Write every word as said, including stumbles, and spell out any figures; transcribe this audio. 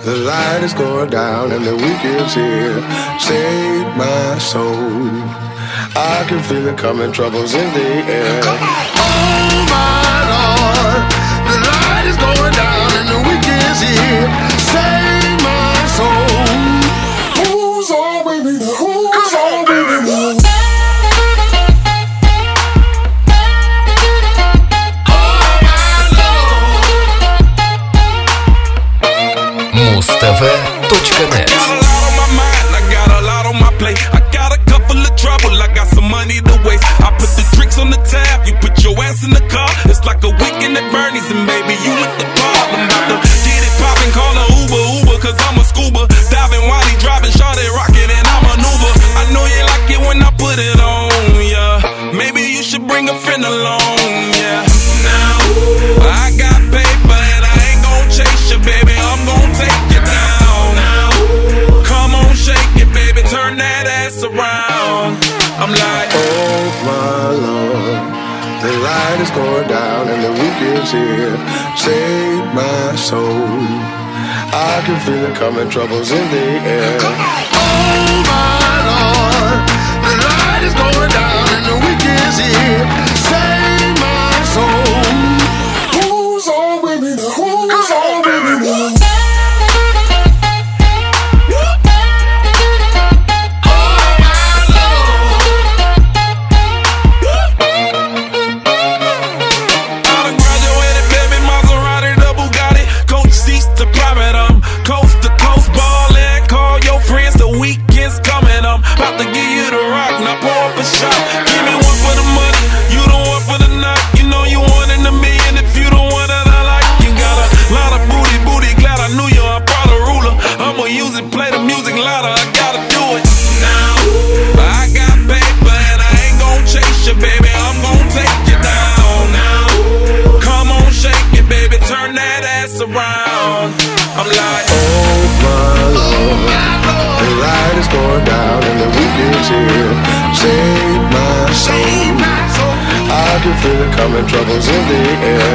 The light is going down and the weekend's here. Save my soul. I can feel it coming, troubles in the air. Oh my Lord, the light is going down and the weekend's here. Save my soul. Who's on with me now? Who's on with me now? муз тэ вэ точка нет. I got a couple of trouble, I got some money to waste. I put the drinks on the tab, you put your ass in the car. It's like a weekend at Bernie's and baby, you at the bar. I'm about to get it poppin', call a Uber, Uber, cause I'm a scuba. Diving while he driving, shot it, rockin' and I maneuver. I know you like it when I put it on, yeah. Maybe you should bring a friend along, yeah. Now, I got paper and I ain't gon' chase you, baby, I'm gon' take you down. Now, come on, shake it, baby, turn that ass around. I'm like, oh my Lord, the light is going down and the weekend's here. Save my soul. I can feel it coming, troubles in the air. Oh my Lord, the light is going down and the weekend's here. Save my soul. Who's on with me now? Who's on with me now? About to give you the rock, now pour up a shot. Give me one for the money, you the one for the night. You know you one in a million if you the one that I like. You got a lot of booty, booty, glad I knew you, I brought a ruler. I'ma use it, play the music louder, I gotta do it. Now, I got paper and I ain't gon' chase you, baby, I'm gon' take you down. Now, come on, shake it, baby, turn that ass around. I'm like, oh my Lord, the light is going down and the weekend's here. Save my soul. I can feel it coming, troubles in the air.